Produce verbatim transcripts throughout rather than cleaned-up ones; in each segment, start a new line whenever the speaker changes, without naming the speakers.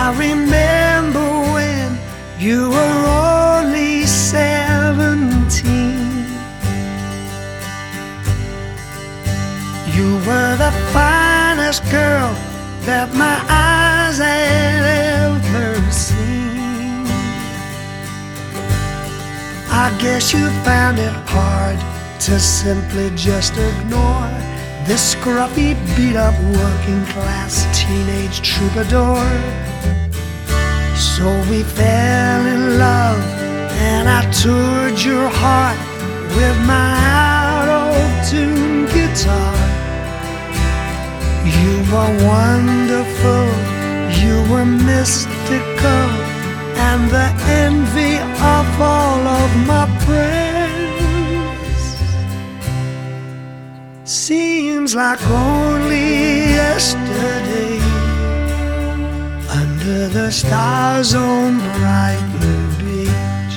I remember when you were only seventeen. You were the finest girl that my eyes had ever seen. I guess you found it hard to simply just ignore this scruffy, beat-up, working-class teenage troubadour. So we fell in love, and I toured your heart with my out-of-tune guitar. You were wonderful, you were mystical, and the envy of all of my friends. Seems like only yesterday, under the stars on Brighton Beach.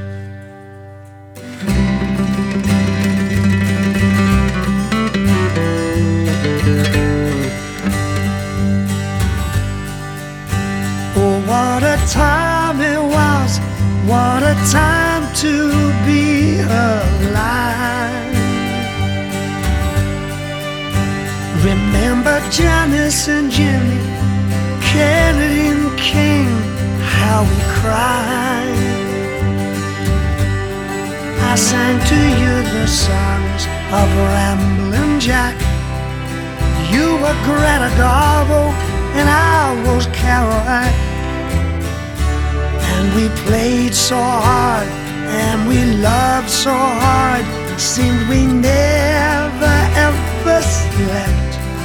Oh, what a time it was, what a time to be alive. Remember Janice and Jimmy, Kennedy and King, how we cried. I sang to you the songs of Ramblin' Jack. You were Greta Garbo and I was Kerouac. And we played so hard and we loved so hard, seemed we never ever slept.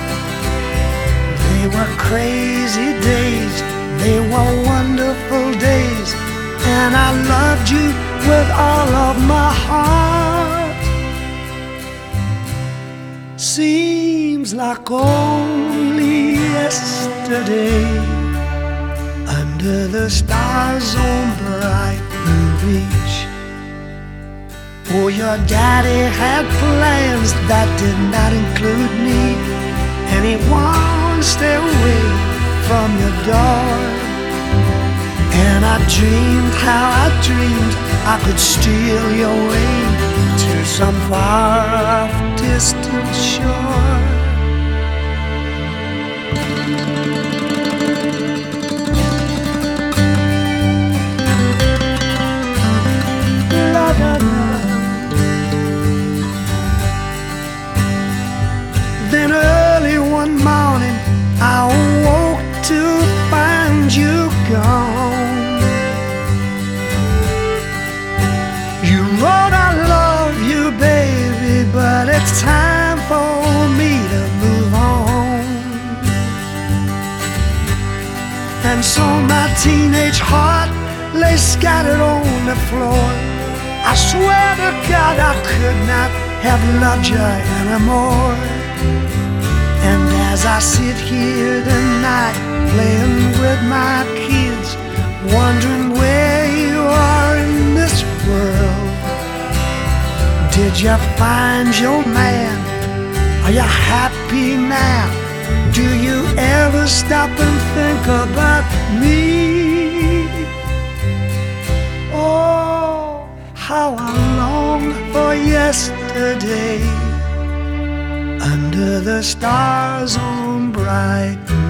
They were crazy days, they were wonderful days, and I loved you with all of my heart. Seems like only yesterday, under the stars on Brighton Beach. Oh, your daddy had plans that did not include me, and he won't stay away from your door. And I dreamed how I dreamed I could steal you away to some far-off distant shore. La, la, la. Then early one morning I awoke to find you gone. You wrote I love you, baby, but it's time for me to move on. And so my teenage heart lay scattered on the floor. I swear to God I could not have loved you anymore. And as I sit here tonight playing with my kids, wondering where you are in this world. Did you find your man? Are you happy now? Do you ever stop and think about me? Oh, how I long for yesterday, under the stars on Brighton